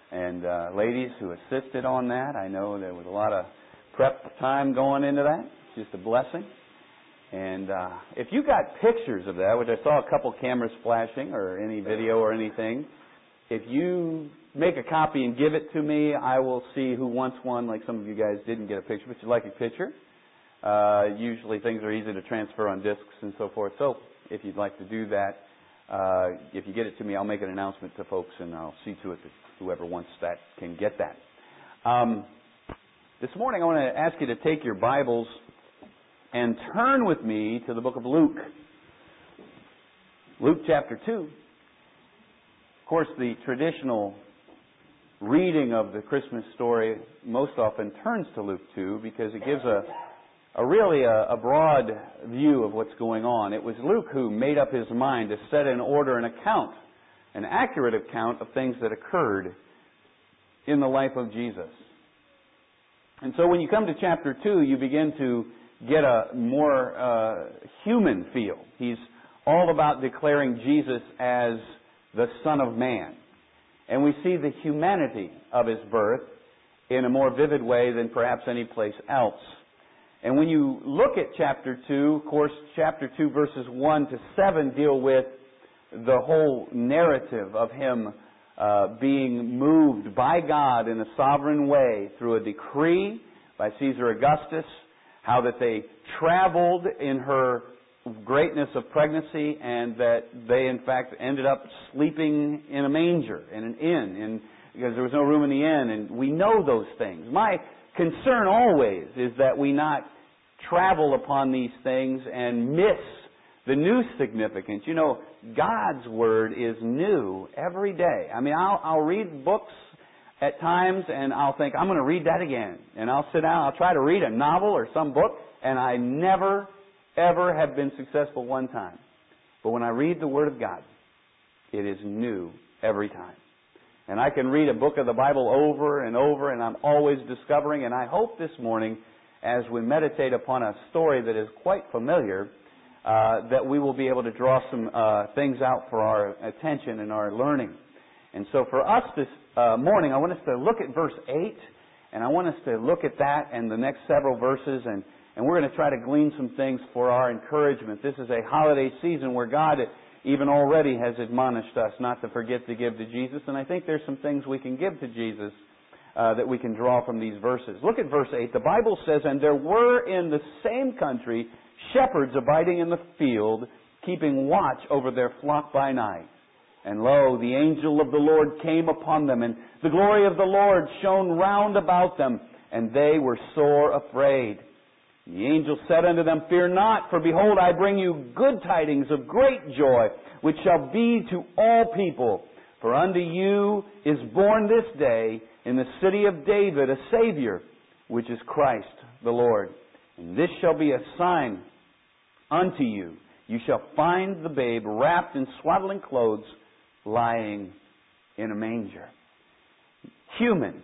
and ladies who assisted on that. I know there was a lot of prep time going into that. It's just a blessing. And if you got pictures of that, which I saw a couple cameras flashing, or any video or anything, if you make a copy and give it to me, I will see who wants one. Like some of you guys didn't get a picture, but you'd like a picture. Usually things are easy to transfer on discs and so forth. So if you'd like to do that, if you get it to me, I'll make an announcement to folks, and I'll see to it that whoever wants that can get that. This morning I want to ask you to take your Bibles and turn with me to the book of Luke. Luke chapter 2. Of course, the traditional reading of the Christmas story most often turns to Luke 2 because it gives a really broad view of what's going on. It was Luke who made up his mind to set in order an account, an accurate account of things that occurred in the life of Jesus. And so when you come to chapter 2, you begin to get a more human feel. He's all about declaring Jesus as the Son of Man. And we see the humanity of His birth in a more vivid way than perhaps any place else. And when you look at chapter 2, of course, chapter 2 verses 1 to 7 deal with the whole narrative of Him being moved by God in a sovereign way through a decree by Caesar Augustus, how that they traveled in her greatness of pregnancy, and that they in fact ended up sleeping in a manger, in an inn, because there was no room in the inn, and we know those things. My concern always is that we not travel upon these things and miss the new significance. You know, God's Word is new every day. I mean, I'll read books at times and I'll think, I'm going to read that again. And I'll sit down, I'll try to read a novel or some book, and I never, ever have been successful one time. But when I read the Word of God, it is new every time. And I can read a book of the Bible over and over, and I'm always discovering, and I hope this morning, as we meditate upon a story that is quite familiar, that we will be able to draw some things out for our attention and our learning. And so for us this morning, I want us to look at verse 8, and I want us to look at that and the next several verses, and we're going to try to glean some things for our encouragement. This is a holiday season where God even already has admonished us not to forget to give to Jesus, and I think there's some things we can give to Jesus that we can draw from these verses. Look at verse 8. The Bible says, "And there were in the same country shepherds abiding in the field, keeping watch over their flock by night. And lo, the angel of the Lord came upon them, and the glory of the Lord shone round about them, and they were sore afraid. The angel said unto them, Fear not, for behold, I bring you good tidings of great joy, which shall be to all people. For unto you is born this day in the city of David a Savior, which is Christ the Lord. And this shall be a sign unto you. You shall find the babe wrapped in swaddling clothes, lying in a manger." Human,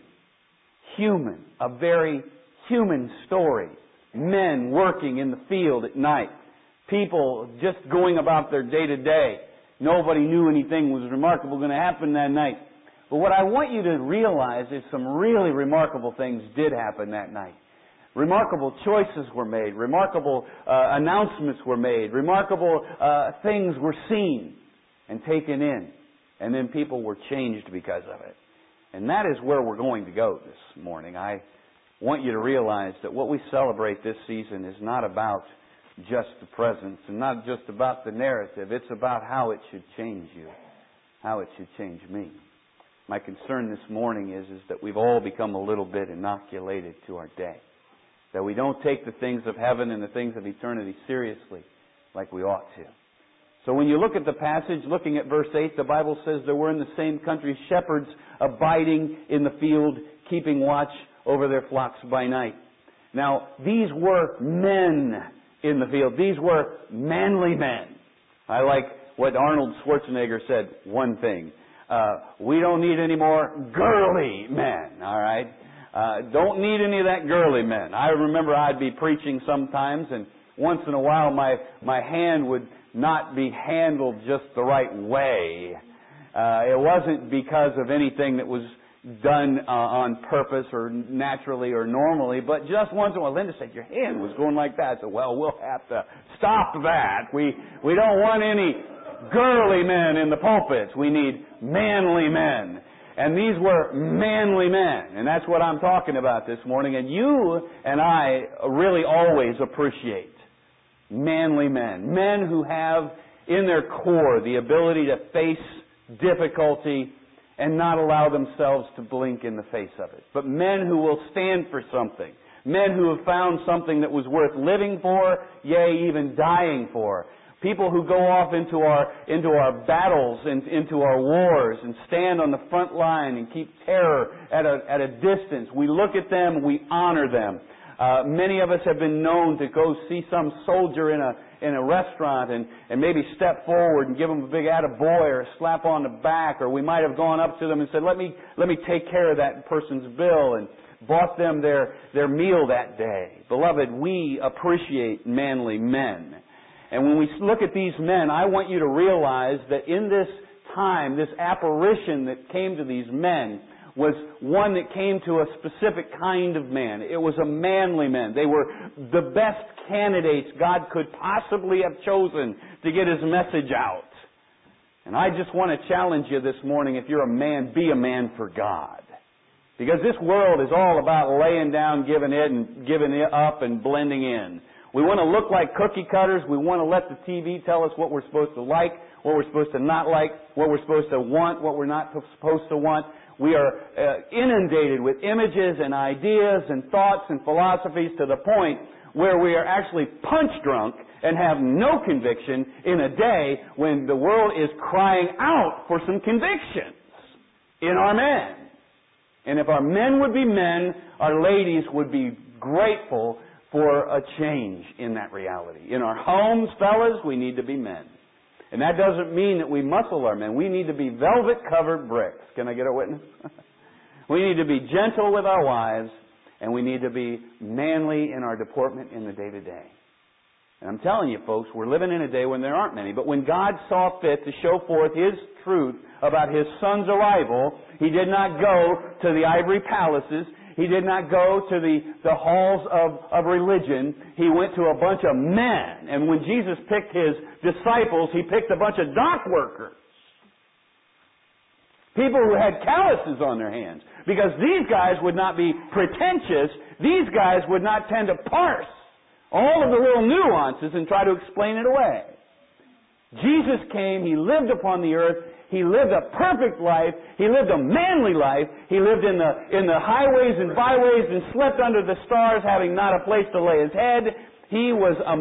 a very human story. Men working in the field at night. People just going about their day-to-day. Nobody knew anything was remarkable going to happen that night. But what I want you to realize is some really remarkable things did happen that night. Remarkable choices were made. Remarkable announcements were made. Remarkable things were seen and taken in. And then people were changed because of it. And that is where we're going to go this morning. I want you to realize that what we celebrate this season is not about just the presents and not just about the narrative. It's about how it should change you, how it should change me. My concern this morning is that we've all become a little bit inoculated to our day. That we don't take the things of heaven and the things of eternity seriously like we ought to. So when you look at the passage, looking at verse 8, the Bible says there were in the same country shepherds abiding in the field, keeping watch over their flocks by night. Now, these were men in the field. These were manly men. I like what Arnold Schwarzenegger said, one thing. We don't need any more girly men, all right? Don't need any of that girly men. I remember I'd be preaching sometimes, and once in a while my hand would not be handled just the right way. It wasn't because of anything that was, done on purpose or naturally or normally, but just once in a while. Linda said, your hand was going like that. I said, well, we'll have to stop that. We don't want any girly men in the pulpits. We need manly men. And these were manly men. And that's what I'm talking about this morning. And you and I really always appreciate manly men. Men who have in their core the ability to face difficulty and not allow themselves to blink in the face of it. But men who will stand for something. Men who have found something that was worth living for, yea, even dying for. People who go off into our battles and into our wars and stand on the front line and keep terror at a distance. We look at them, we honor them. Many of us have been known to go see some soldier in a restaurant and maybe step forward and give them a big attaboy or a slap on the back, or we might have gone up to them and said, let me take care of that person's bill, and bought them their meal that day. Beloved, we appreciate manly men. And when we look at these men, I want you to realize that in this time, this apparition that came to these men was one that came to a specific kind of man. It was a manly man. They were the best candidates God could possibly have chosen to get His message out. And I just want to challenge you this morning, if you're a man, be a man for God. Because this world is all about laying down, giving it up and blending in. We want to look like cookie cutters. We want to let the TV tell us what we're supposed to like, what we're supposed to not like, what we're supposed to want, what we're not supposed to want. We are inundated with images and ideas and thoughts and philosophies to the point where we are actually punch drunk and have no conviction in a day when the world is crying out for some convictions in our men. And if our men would be men, our ladies would be grateful for a change in that reality. In our homes, fellas, we need to be men. And that doesn't mean that we muscle our men. We need to be velvet-covered bricks. Can I get a witness? We need to be gentle with our wives, and we need to be manly in our deportment in the day-to-day. And I'm telling you, folks, we're living in a day when there aren't many. But when God saw fit to show forth His truth about His Son's arrival, He did not go to the ivory palaces. He did not go to the halls of religion. He went to a bunch of men. And when Jesus picked His disciples, He picked a bunch of dock workers. People who had calluses on their hands. Because these guys would not be pretentious. These guys would not tend to parse all of the little nuances and try to explain it away. Jesus came, He lived upon the earth, He lived a perfect life, He lived a manly life, He lived in the highways and byways and slept under the stars, having not a place to lay His head. He was a